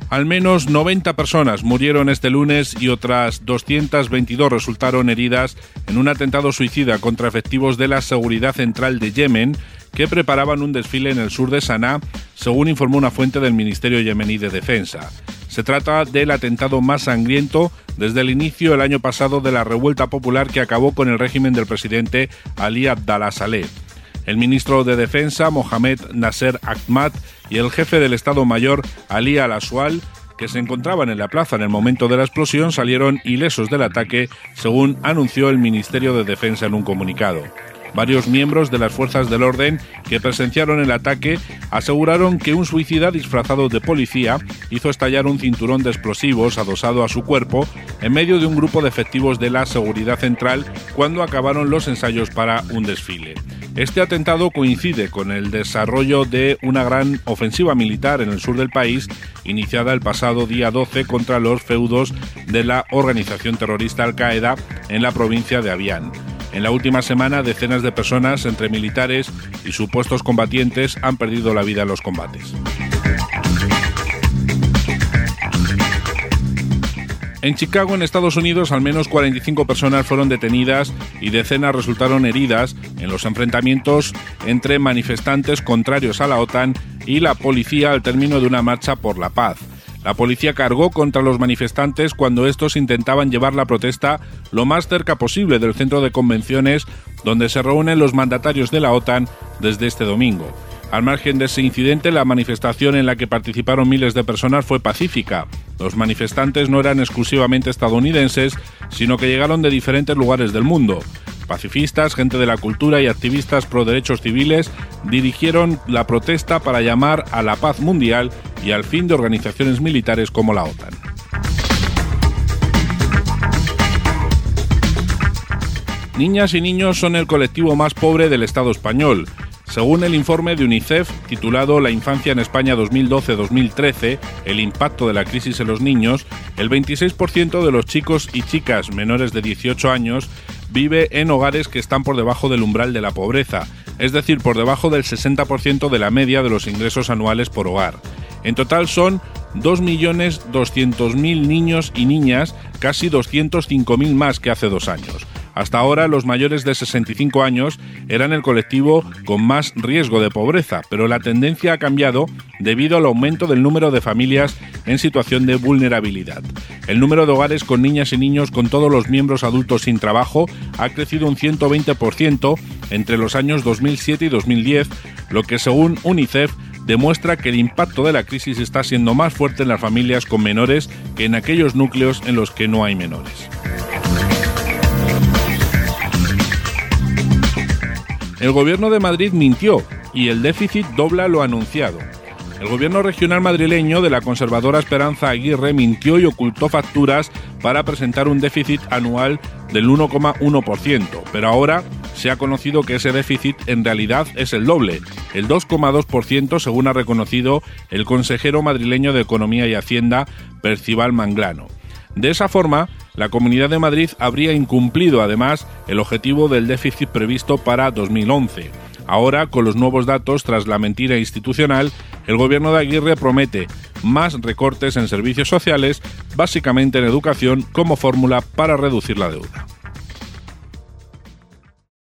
Al menos 90 personas murieron este lunes y otras 222 resultaron heridas en un atentado suicida contra efectivos de la Seguridad Central de Yemen que preparaban un desfile en el sur de Saná, según informó una fuente del Ministerio Yemení de Defensa. Se trata del atentado más sangriento desde el inicio el año pasado de la revuelta popular que acabó con el régimen del presidente Ali Abdallah Saleh. El ministro de Defensa, Mohamed Nasser Ahmad, y el jefe del Estado Mayor, Ali Al-Aswal, que se encontraban en la plaza en el momento de la explosión, salieron ilesos del ataque, según anunció el Ministerio de Defensa en un comunicado. Varios miembros de las fuerzas del orden que presenciaron el ataque aseguraron que un suicida disfrazado de policía hizo estallar un cinturón de explosivos adosado a su cuerpo en medio de un grupo de efectivos de la Seguridad Central cuando acabaron los ensayos para un desfile. Este atentado coincide con el desarrollo de una gran ofensiva militar en el sur del país, iniciada el pasado día 12 contra los feudos de la organización terrorista Al-Qaeda en la provincia de Abián. En la última semana, decenas de personas, entre militares y supuestos combatientes, han perdido la vida en los combates. En Chicago, en Estados Unidos, al menos 45 personas fueron detenidas y decenas resultaron heridas en los enfrentamientos entre manifestantes contrarios a la OTAN y la policía al término de una marcha por la paz. La policía cargó contra los manifestantes cuando estos intentaban llevar la protesta lo más cerca posible del centro de convenciones donde se reúnen los mandatarios de la OTAN desde este domingo. Al margen de ese incidente, la manifestación en la que participaron miles de personas fue pacífica. Los manifestantes no eran exclusivamente estadounidenses, sino que llegaron de diferentes lugares del mundo. Pacifistas, gente de la cultura y activistas pro derechos civiles dirigieron la protesta para llamar a la paz mundial y al fin de organizaciones militares como la OTAN. Niñas y niños son el colectivo más pobre del Estado español. Según el informe de UNICEF, titulado La infancia en España 2012-2013, el impacto de la crisis en los niños, el 26% de los chicos y chicas menores de 18 años vive en hogares que están por debajo del umbral de la pobreza, es decir, por debajo del 60% de la media de los ingresos anuales por hogar. En total son 2.200.000 niños y niñas, casi 205.000 más que hace 2 años. Hasta ahora, los mayores de 65 años eran el colectivo con más riesgo de pobreza, pero la tendencia ha cambiado debido al aumento del número de familias en situación de vulnerabilidad. El número de hogares con niñas y niños con todos los miembros adultos sin trabajo ha crecido un 120% entre los años 2007 y 2010, lo que, según UNICEF, demuestra que el impacto de la crisis está siendo más fuerte en las familias con menores que en aquellos núcleos en los que no hay menores. El Gobierno de Madrid mintió y el déficit dobla lo anunciado. El Gobierno regional madrileño de la conservadora Esperanza Aguirre mintió y ocultó facturas para presentar un déficit anual del 1,1%, pero ahora se ha conocido que ese déficit en realidad es el doble, el 2,2% según ha reconocido el consejero madrileño de Economía y Hacienda, Percival Manglano. De esa forma, la Comunidad de Madrid habría incumplido además el objetivo del déficit previsto para 2011. Ahora, con los nuevos datos tras la mentira institucional, el gobierno de Aguirre promete más recortes en servicios sociales, básicamente en educación, como fórmula para reducir la deuda.